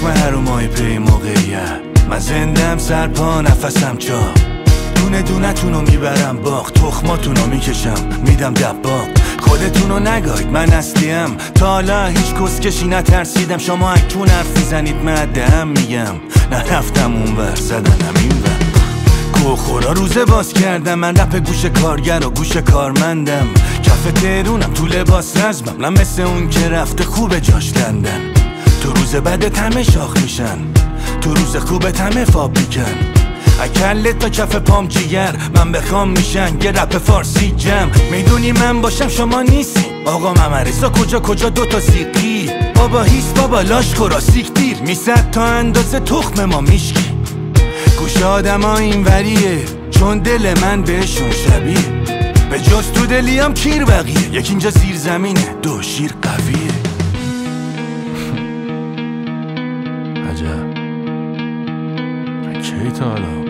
تخم هرومای پی موقعیت. من زندم سرپا نفسم چاق، دونه دونه تونو میبرم باغ، تخماتونو میکشم میدم دباغ. خودتونو نگاید من اصلیم، تا حالا هیچ کسکشی نترسیدم. شما اکنون حرف میزنید مدهم میگم، نرفتم اونور زدنم اینور. کوخورا روزه باز کردم، من رپ گوش کارگر و گوش کارمندم. کف تهرونم تو لباس رزمم، نه مثل اون که رفته خوب جاش لندن. تو روز بدت همه شاخ میشن، تو روز خوبت همه فاب میکن. اکلت تا کف پام جیگر، من بخوام میشن یه رپ فارسی جم. میدونی من باشم شما نیستی، آقا ممرزا کجا دوتا سیقی. بابا هیس بابا لاش خورا سیک دیر، میسد تا اندازه تخم ما میشکی. گوش آدم ها این وریه، چون دل من بهشون شبیه. به جز تو دلیام کیر بقیه، یک اینجا زیر زمینه دو شیر قویه. عجب کی تا حالا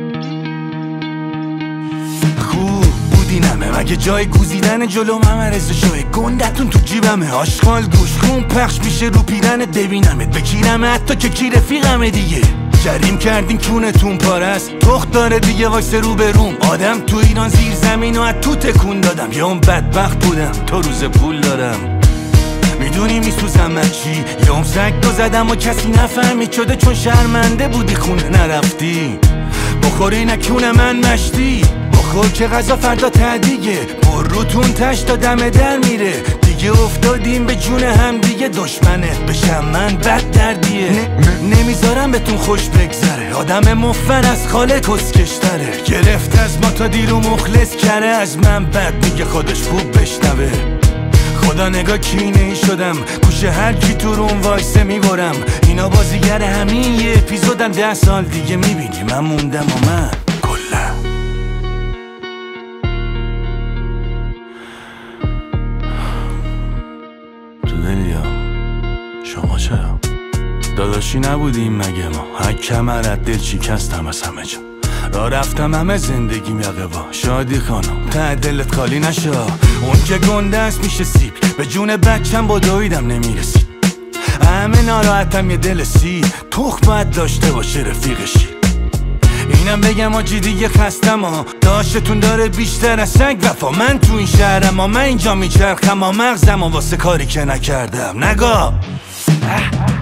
خوب بودی نمه، مگه جای گوزیدن جلو ممرز جای گندتون تو جیبمه. آشغال گوش خون پخش میشه رو پیرنت، ببینمت بکیرمه حتی که کی رفیقمه دیگه. جریم کردین کونتون پارست، تخت داره دیگه وایس رو به روم. آدم تو ایران زیر زمین و از تو تکون دادم، یا اون بدبخت بودم تا روز پول دارم. میدونی میسوزم من چی، یا اون سگ دو زدم و کسی نفهمید شده چون شرمنده بودی خونه نرفتی. بخوری نکونه من مشتی، بخور که غذا فردا تدیگه. بروتون تشت تا دم در میره، دیگه افتادیم به جون هم دیگه. دشمنت بشم من بد دردیه، نمیذارم بهتون خوش بگذره. آدم مفن از خاله کسکشتره، گرفت از ما تا دیرو مخلص کره. از من بد میگه خودش خوب بشنوه. خدا نگاه کینه ای شدم، گوش هر کی تو روم وایسه میبرم. اینا بازیگر همین یه اپیزودن، 10 سال دیگه میبینی من موندم و من کلا. تو دلیام شما چرا داداشی نبودیم مگه ما؟ هک کمرت دل شکستم از همه جا، را رفتم همه زندگیم یقه با. شادی خانم ته دلت خالی نشا، اون که گنده است میشه سیب. به جون بچم با دویدم نمیرسید، همه ناراحتم یه دل سی. تخم باید داشته باشه رفیقشی. اینم بگم آجی دیگه خستم ها، داشتتون داره بیشتر از سگ وفا. من تو این شهرم ها، من اینجا میچرخم ها، مغزم ها واسه کاری که نکردم نگاه.